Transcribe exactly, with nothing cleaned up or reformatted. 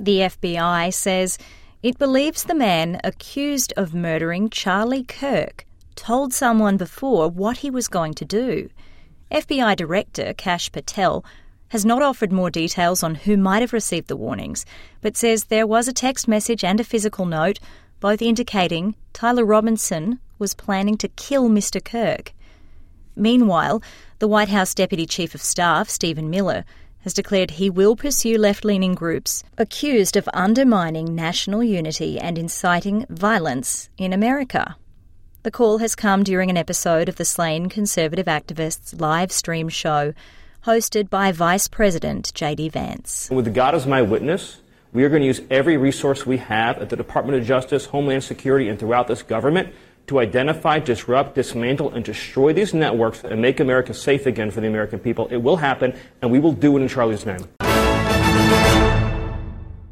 The F B I says it believes the man accused of murdering Charlie Kirk told someone before what he was going to do. F B I Director Kash Patel has not offered more details on who might have received the warnings, but says there was a text message and a physical note, both indicating Tyler Robinson was planning to kill Mister Kirk. Meanwhile, the White House Deputy Chief of Staff, Stephen Miller, has declared he will pursue left-leaning groups accused of undermining national unity and inciting violence in America. The call has come during an episode of the Slain Conservative Activists live stream show, hosted by Vice President J D Vance. With God as my witness, we are going to use every resource we have at the Department of Justice, Homeland Security, and throughout this government to identify, disrupt, dismantle, and destroy these networks and make America safe again for the American people. It will happen, and we will do it in Charlie's name.